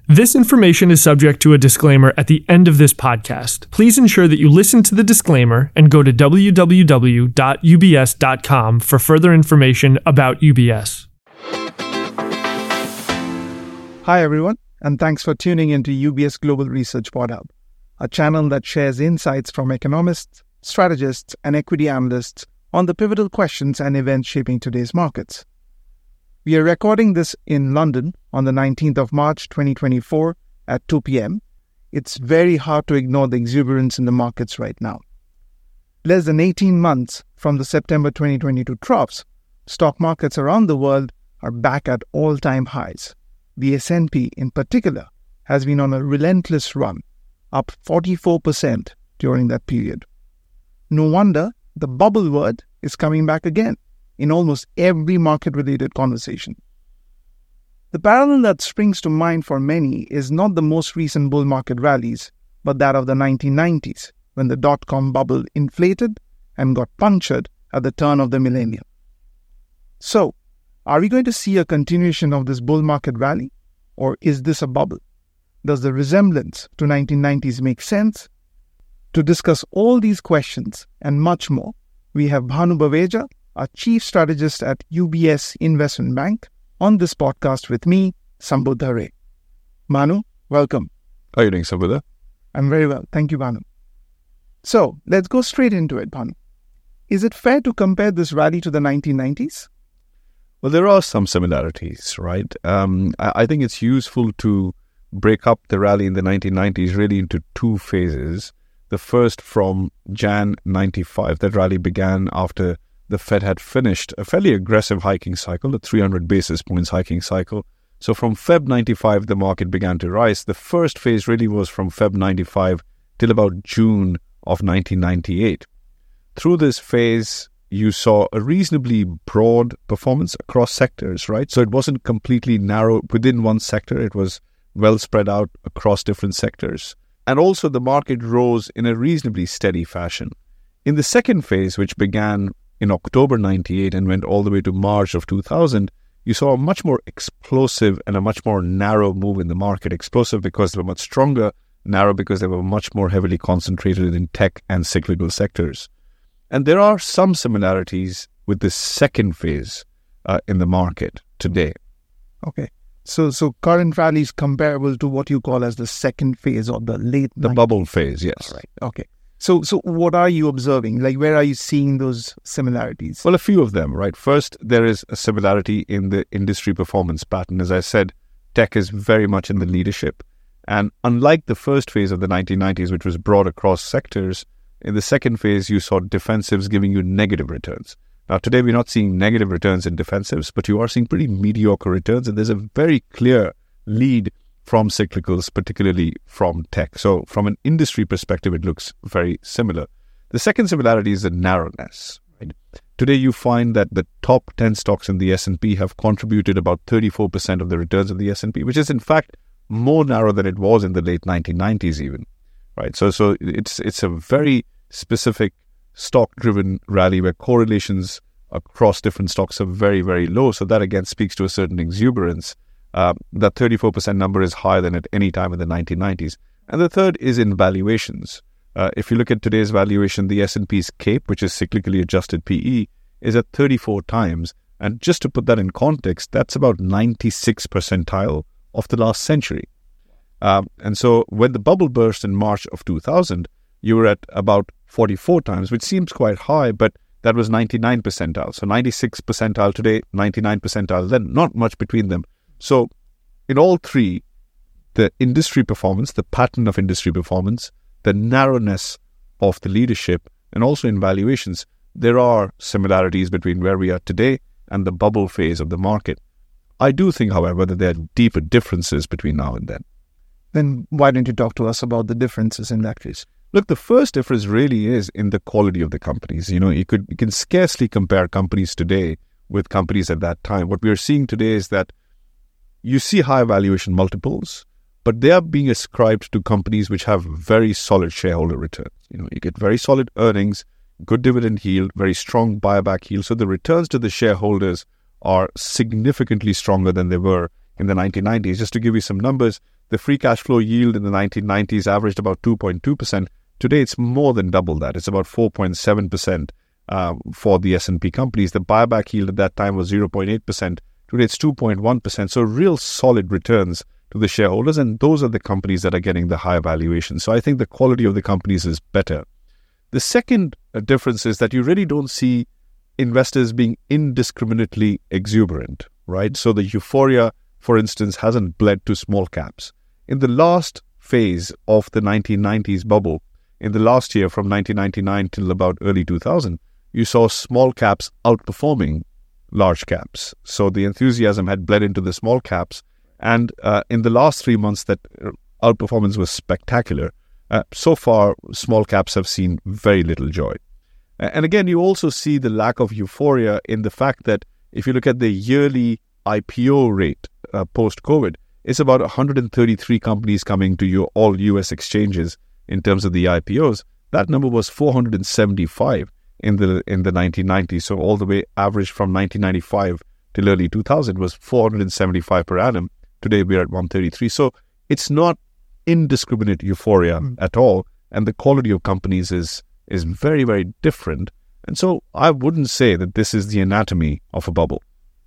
This information is subject to a disclaimer at the end of this podcast. Please ensure that you listen to the disclaimer and go to www.ubs.com for further information about UBS. Hi everyone, and thanks for tuning into UBS Global Research PodHub, a channel that shares insights from economists, strategists, and equity analysts on the pivotal questions and events shaping today's markets. We are recording this in London on the 19th of March 2024 at 2 p.m. It's very hard to ignore the exuberance in the markets right now. Less than 18 months from the September 2022 troughs, stock markets around the world are back at all-time highs. The S&P in particular has been on a relentless run, up 44% during that period. No wonder the bubble word is coming back again in almost every market-related conversation. The parallel that springs to mind for many is not the most recent bull market rallies, but that of the 1990s, when the dot-com bubble inflated and got punctured at the turn of the millennium. So, are we going to see a continuation of this bull market rally, or is this a bubble? Does the resemblance to 1990s make sense? To discuss all these questions and much more, we have Bhanu Baweja, our Chief Strategist at UBS Investment Bank, on this podcast with me, Sambudha Ray. Bhanu, welcome. How are you doing, Sambudha? I'm very well. Thank you, Bhanu. So, let's go straight into it, Bhanu. Is it fair to compare this rally to the 1990s? Well, there are some similarities, right? I think it's useful to break up the rally in the 1990s really into two phases. The first from Jan 95, that rally began after the Fed had finished a fairly aggressive hiking cycle, a 300 basis points hiking cycle. So from Feb 95, the market began to rise. The first phase really was from Feb 95 till about June of 1998. Through this phase, you saw a reasonably broad performance across sectors, right? So it wasn't completely narrow within one sector. It was well spread out across different sectors. And also the market rose in a reasonably steady fashion. In the second phase, which began in October 98 and went all the way to March of 2000, you saw a much more explosive and a much more narrow move in the market. Explosive because they were much stronger, narrow because they were much more heavily concentrated in tech and cyclical sectors. And there are some similarities with this second phase in the market today. Okay. So current rally is comparable to what you call as the second phase or the late... The 90s. Bubble phase, yes. All right. Okay. So what are you observing? Like, where are you seeing those similarities? Well, a few of them, right? First, there is a similarity in the industry performance pattern. As I said, tech is very much in the leadership. And unlike the first phase of the 1990s, which was broad across sectors, in the second phase, you saw defensives giving you negative returns. Now, today, we're not seeing negative returns in defensives, but you are seeing pretty mediocre returns. And there's a very clear lead from cyclicals, particularly from tech. So from an industry perspective, it looks very similar. The second similarity is the narrowness. Right? Today, you find that the top 10 stocks in the S&P have contributed about 34% of the returns of the S&P, which is in fact more narrow than it was in the late 1990s even. Right? So it's a very specific stock-driven rally where correlations across different stocks are very, very low. So that again speaks to a certain exuberance. That 34% number is higher than at any time in the 1990s. And the third is in valuations. If you look at today's valuation, the S&P's CAPE, which is cyclically adjusted PE, is at 34 times. And just to put that in context, that's about 96th percentile of the last century. And so when the bubble burst in March of 2000, you were at about 44 times, which seems quite high, but that was 99 percentile. So 96th percentile today, 99 percentile then, not much between them. So in all three, the industry performance, the pattern of industry performance, the narrowness of the leadership, and also in valuations, there are similarities between where we are today and the bubble phase of the market. I do think, however, that there are deeper differences between now and then. Then why don't you talk to us about the differences in that case? Look, the first difference really is in the quality of the companies. You can scarcely compare companies today with companies at that time. What we are seeing today is that you see high valuation multiples, but they are being ascribed to companies which have very solid shareholder returns. You get very solid earnings, good dividend yield, very strong buyback yield. So the returns to the shareholders are significantly stronger than they were in the 1990s. Just to give you some numbers, the free cash flow yield in the 1990s averaged about 2.2%. Today, it's more than double that. It's about 4.7% for the S&P companies. The buyback yield at that time was 0.8%. Today, it's 2.1%. So real solid returns to the shareholders, and those are the companies that are getting the higher valuation. So I think the quality of the companies is better. The second difference is that you really don't see investors being indiscriminately exuberant, right? So the euphoria, for instance, hasn't bled to small caps. In the last phase of the 1990s bubble, in the last year from 1999 till about early 2000, you saw small caps outperforming large caps. So the enthusiasm had bled into the small caps. And in the last 3 months, that outperformance was spectacular. So far, small caps have seen very little joy. And again, you also see the lack of euphoria in the fact that if you look at the yearly IPO rate post-COVID, it's about 133 companies coming to all US exchanges in terms of the IPOs. That number was 475 in the 1990s. So all the way average from 1995 till early 2000 was 475 per annum. Today we're at 133. So it's not indiscriminate euphoria at all. And the quality of companies is very, very different. And so I wouldn't say that this is the anatomy of a bubble.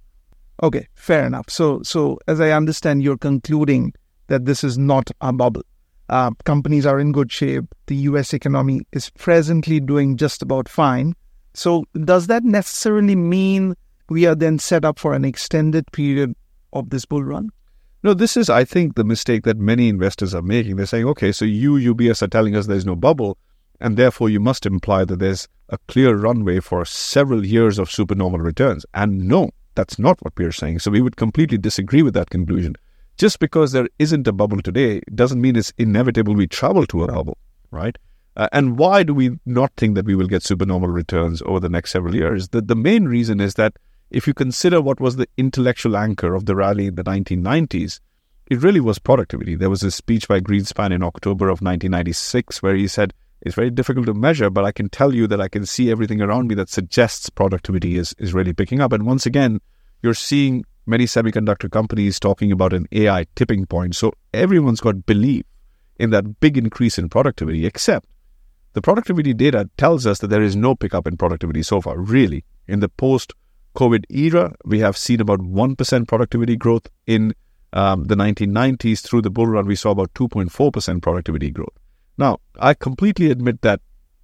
Okay, fair enough. So as I understand, you're concluding that this is not a bubble. Companies are in good shape. The US economy is presently doing just about fine. So does that necessarily mean we are then set up for an extended period of this bull run? No, this is, I think, the mistake that many investors are making. They're saying, okay, so you, UBS, are telling us there's no bubble, and therefore you must imply that there's a clear runway for several years of supernormal returns. And no, that's not what we're saying. So we would completely disagree with that conclusion. Just because there isn't a bubble today doesn't mean it's inevitable we travel to a bubble, right? And why do we not think that we will get supernormal returns over the next several years? The main reason is that if you consider what was the intellectual anchor of the rally in the 1990s, it really was productivity. There was a speech by Greenspan in October of 1996 where he said, it's very difficult to measure, but I can tell you that I can see everything around me that suggests productivity is really picking up. And once again, you're seeing many semiconductor companies talking about an AI tipping point. So everyone's got belief in that big increase in productivity, except the productivity data tells us that there is no pickup in productivity so far, really. In the post-COVID era, we have seen about 1% productivity growth. In the 1990s, through the bull run, we saw about 2.4% productivity growth. Now, I completely admit that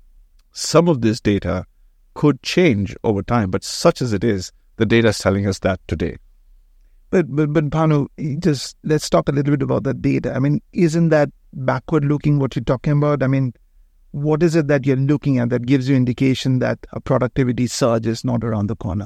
some of this data could change over time, but such as it is, the data is telling us that today. But Bhanu, just let's talk a little bit about that data. I mean, isn't that backward looking what you're talking about? I mean, what is it that you're looking at that gives you indication that a productivity surge is not around the corner?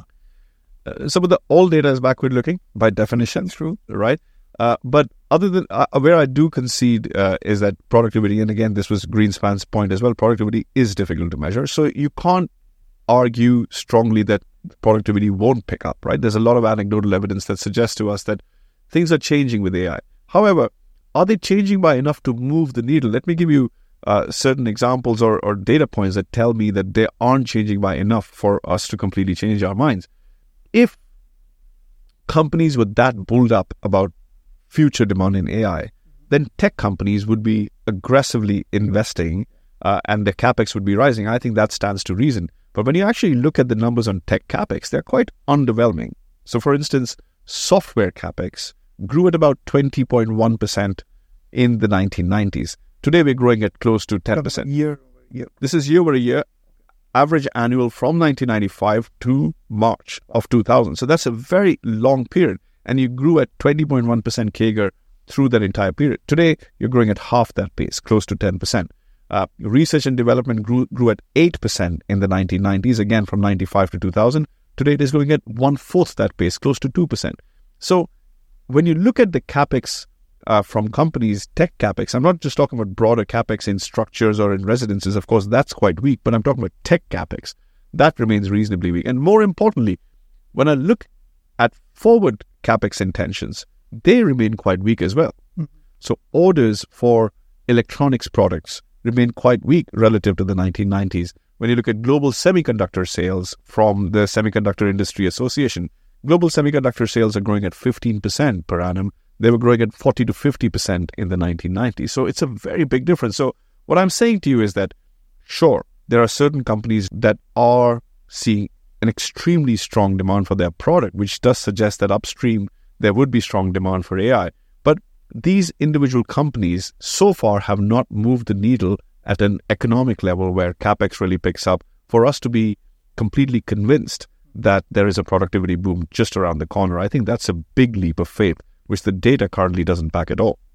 Some of the old data is backward looking by definition, true, right? But other than where I do concede is that productivity, and again, this was Greenspan's point as well, productivity is difficult to measure. So you can't argue strongly that productivity won't pick up, right? There's a lot of anecdotal evidence that suggests to us that things are changing with AI. However, are they changing by enough to move the needle? Let me give you certain examples or data points that tell me that they aren't changing by enough for us to completely change our minds. If companies were that bulled up about future demand in AI, then tech companies would be aggressively investing and the capex would be rising. I think that stands to reason. But when you actually look at the numbers on tech capex, they're quite underwhelming. So for instance, software capex grew at about 20.1% in the 1990s. Today we're growing at close to 10%. Year over year. This is year over year, average annual from 1995 to March of 2000. So that's a very long period. And you grew at 20.1% CAGR through that entire period. Today, you're growing at half that pace, close to 10%. Research and development grew at 8% in the 1990s, again from 95 to 2000. Today, it is growing at 1/4 that pace, close to 2%. So when you look at the capex from companies, tech capex, I'm not just talking about broader capex in structures or in residences. Of course, that's quite weak, but I'm talking about tech capex. That remains reasonably weak. And more importantly, when I look at forward capex intentions, they remain quite weak as well. So orders for electronics products remain quite weak relative to the 1990s. When you look at global semiconductor sales from the Semiconductor Industry Association, global semiconductor sales are growing at 15% per annum. They were growing at 40 to 50% in the 1990s. So it's a very big difference. So what I'm saying to you is that, sure, there are certain companies that are seeing an extremely strong demand for their product, which does suggest that upstream there would be strong demand for AI. But these individual companies so far have not moved the needle at an economic level where CapEx really picks up for us to be completely convinced that there is a productivity boom just around the corner. I think that's a big leap of faith, which the data currently doesn't back at all.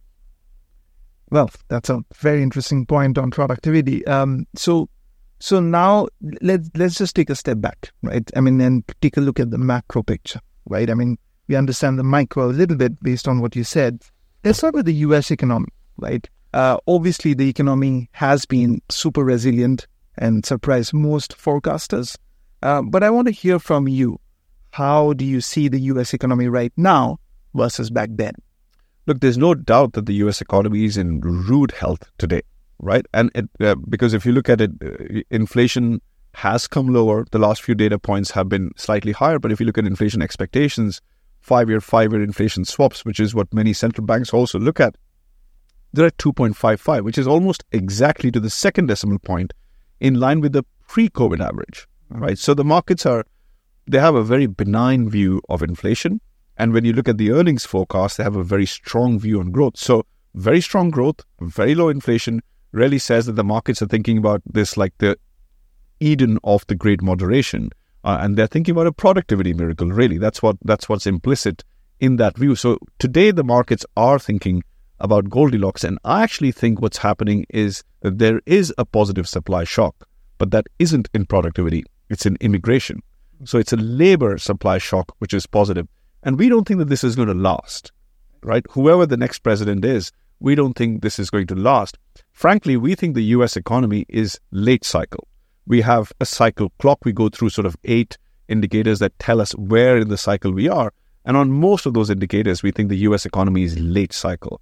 Well, that's a very interesting point on productivity. So now let's just take a step back, right? I mean, and take a look at the macro picture, right? I mean, we understand the micro a little bit based on what you said. Let's start with the U.S. economy, right? Obviously, the economy has been super resilient and surprised most forecasters. But I want to hear from you. How do you see the U.S. economy right now versus back then? Look, there's no doubt that the U.S. economy is in rude health today, right? And because if you look at it, inflation has come lower. The last few data points have been slightly higher. But if you look at inflation expectations, five-year inflation swaps, which is what many central banks also look at, they're at 2.55, which is almost exactly to the second decimal point in line with the pre-COVID average, right? So the markets they have a very benign view of inflation. And when you look at the earnings forecast, they have a very strong view on growth. So very strong growth, very low inflation really says that the markets are thinking about this like the Eden of the great moderation. And they're thinking about a productivity miracle, really. That's what's implicit in that view. So today the markets are thinking about Goldilocks. And I actually think what's happening is that there is a positive supply shock, but that isn't in productivity. It's in immigration. So it's a labor supply shock, which is positive. And we don't think that this is going to last, right? Whoever the next president is, we don't think this is going to last. Frankly, we think the U.S. economy is late cycle. We have a cycle clock. We go through sort of 8 indicators that tell us where in the cycle we are. And on most of those indicators, we think the U.S. economy is late cycle.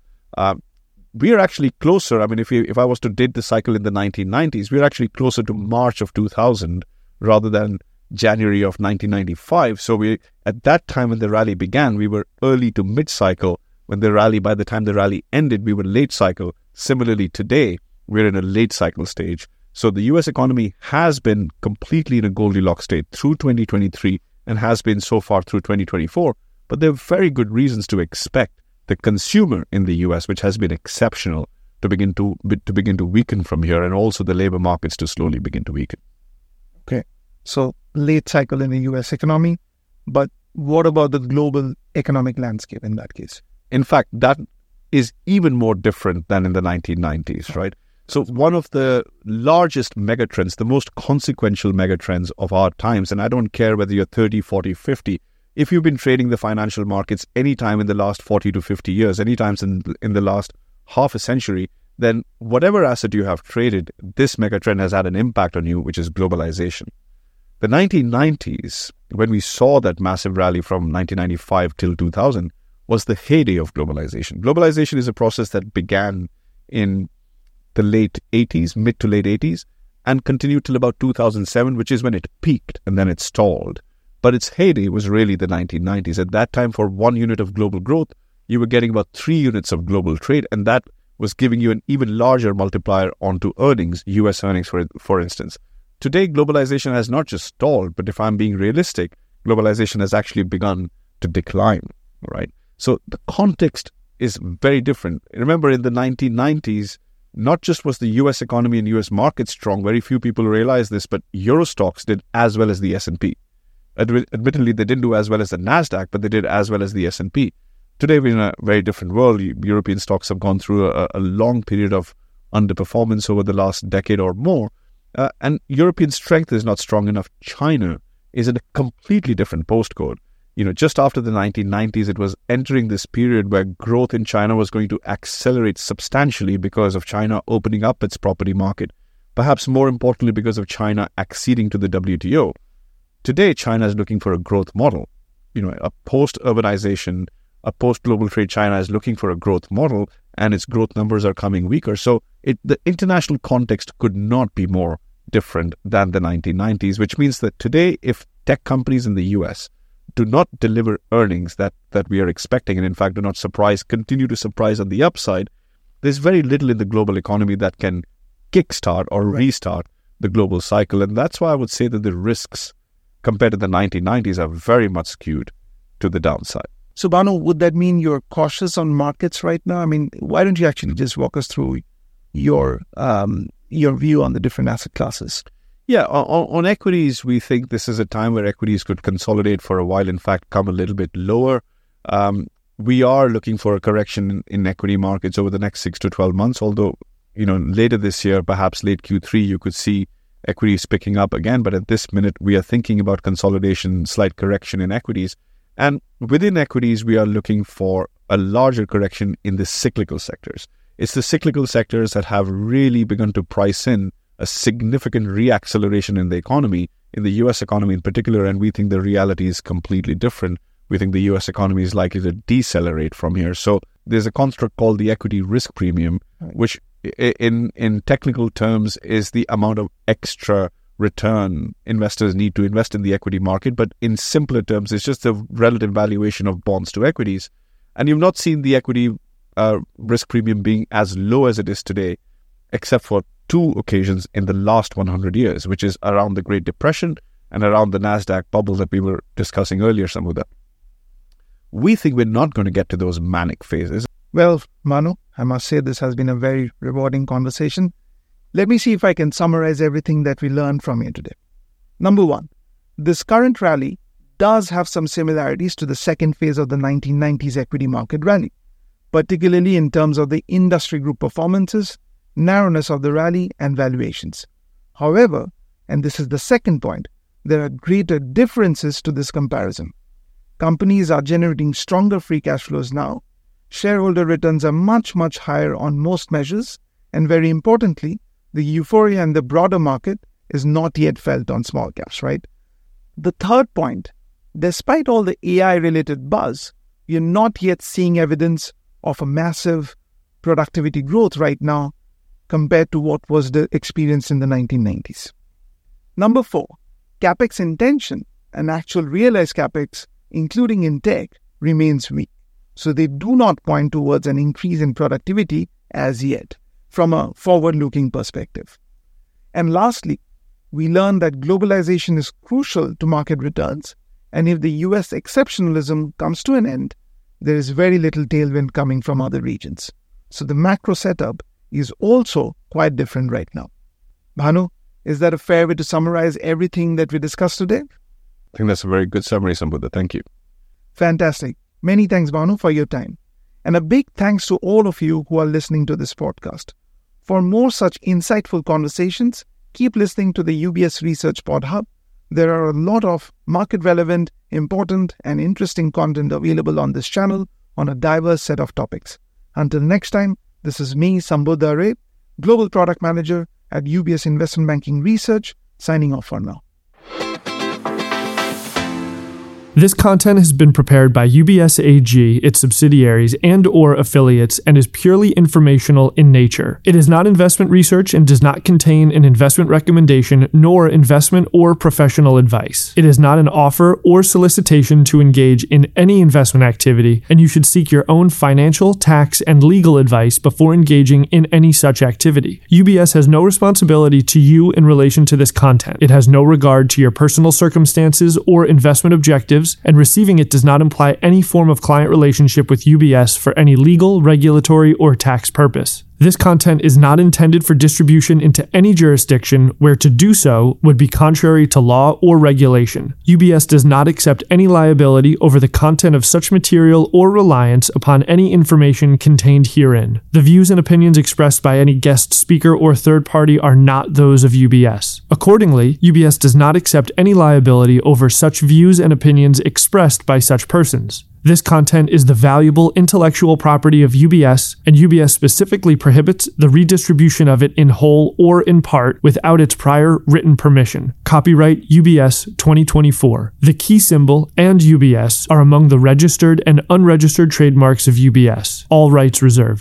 We are actually closer. I mean, if I was to date the cycle in the 1990s, we're actually closer to March of 2000 rather than January of 1995. So at that time when the rally began, we were early to mid-cycle. By the time the rally ended, we were late cycle. Similarly, today, we're in a late cycle stage. So the U.S. economy has been completely in a Goldilocks state through 2023 and has been so far through 2024. But there are very good reasons to expect the consumer in the U.S., which has been exceptional, to begin to weaken from here, and also the labor markets to slowly begin to weaken. Okay, so late cycle in the U.S. economy, but what about the global economic landscape in that case? In fact, that is even more different than in the 1990s, right? So one of the largest megatrends, the most consequential megatrends of our times, and I don't care whether you're 30, 40, 50, if you've been trading the financial markets anytime in the last 40 to 50 years, anytime in the last half a century, then whatever asset you have traded, this megatrend has had an impact on you, which is globalization. The 1990s, when we saw that massive rally from 1995 till 2000, was the heyday of globalization. Globalization is a process that began in the late 80s, mid to late 80s, and continued till about 2007, which is when it peaked and then it stalled. But its heyday was really the 1990s. At that time, for 1 unit of global growth, you were getting about 3 units of global trade, and that was giving you an even larger multiplier onto earnings, US earnings, for instance. Today, globalization has not just stalled, but if I'm being realistic, globalization has actually begun to decline, right? So the context is very different. Remember, in the 1990s, not just was the US economy and US market strong, very few people realize this, but Euro stocks did as well as the S&P. Admittedly, they didn't do as well as the NASDAQ, but they did as well as the S&P. Today, we're in a very different world. European stocks have gone through a long period of underperformance over the last decade or more. And European strength is not strong enough. China is in a completely different postcode. Just after the 1990s, it was entering this period where growth in China was going to accelerate substantially because of China opening up its property market. Perhaps more importantly, because of China acceding to the WTO. Today, China is looking for a growth model. A post-urbanization, a post-global trade China is looking for a growth model, and its growth numbers are coming weaker. So the international context could not be more different than the 1990s, which means that today, if tech companies in the US do not deliver earnings that we are expecting, and in fact do not continue to surprise on the upside, there's very little in the global economy that can kickstart or restart the global cycle. And that's why I would say that the risks compared to the 1990s are very much skewed to the downside. So Bhanu, would that mean you're cautious on markets right now? I mean, why don't you actually just walk us through your view on the different asset classes? Yeah, on equities, we think this is a time where equities could consolidate for a while, in fact, come a little bit lower. We are looking for a correction in equity markets over the next 6 to 12 months, although, later this year, perhaps late Q3, you could see equities picking up again. But at this minute, we are thinking about consolidation, slight correction in equities. And within equities, we are looking for a larger correction in the cyclical sectors. It's the cyclical sectors that have really begun to price in a significant reacceleration in the economy, in the US economy in particular, and we think the reality is completely different. We think the US economy is likely to decelerate from here. So there's a construct called the equity risk premium, which in technical terms is the amount of extra return investors need to invest in the equity market. But in simpler terms, it's just the relative valuation of bonds to equities. And you've not seen the equity risk premium being as low as it is today, except for 2 occasions in the last 100 years, which is around the Great Depression and around the NASDAQ bubble that we were discussing earlier, some of them. We think we're not going to get to those manic phases. Well, Manu, I must say this has been a very rewarding conversation. Let me see if I can summarize everything that we learned from you today. Number 1, this current rally does have some similarities to the second phase of the 1990s equity market rally, particularly in terms of the industry group performances, narrowness of the rally, and valuations. However, and this is the second point, there are greater differences to this comparison. Companies are generating stronger free cash flows now, shareholder returns are much, much higher on most measures, and very importantly, the euphoria in the broader market is not yet felt on small caps, right? The third point, despite all the AI-related buzz, you're not yet seeing evidence of a massive productivity growth right now compared to what was the experience in the 1990s. Number 4, capex intention and actual realized capex, including in tech, remains weak. So they do not point towards an increase in productivity as yet from a forward-looking perspective. And lastly, we learned that globalization is crucial to market returns, and if the US exceptionalism comes to an end, there is very little tailwind coming from other regions. So the macro setup is also quite different right now. Bhanu, is that a fair way to summarize everything that we discussed today? I think that's a very good summary, Sambudha. Thank you. Fantastic. Many thanks, Bhanu, for your time. And a big thanks to all of you who are listening to this podcast. For more such insightful conversations, keep listening to the UBS Research Pod Hub. There are a lot of market-relevant, important, and interesting content available on this channel on a diverse set of topics. Until next time, this is me, Sambudha Ray, Global Product Manager at UBS Investment Banking Research, signing off for now. This content has been prepared by UBS AG, its subsidiaries, and/or affiliates, and is purely informational in nature. It is not investment research and does not contain an investment recommendation nor investment or professional advice. It is not an offer or solicitation to engage in any investment activity, and you should seek your own financial, tax, and legal advice before engaging in any such activity. UBS has no responsibility to you in relation to this content. It has no regard to your personal circumstances or investment objectives, and receiving it does not imply any form of client relationship with UBS for any legal, regulatory, or tax purpose. This content is not intended for distribution into any jurisdiction where to do so would be contrary to law or regulation. UBS does not accept any liability over the content of such material or reliance upon any information contained herein. The views and opinions expressed by any guest speaker or third party are not those of UBS. Accordingly, UBS does not accept any liability over such views and opinions expressed by such persons. This content is the valuable intellectual property of UBS, and UBS specifically prohibits the redistribution of it in whole or in part without its prior written permission. Copyright UBS 2024. The key symbol and UBS are among the registered and unregistered trademarks of UBS. All rights reserved.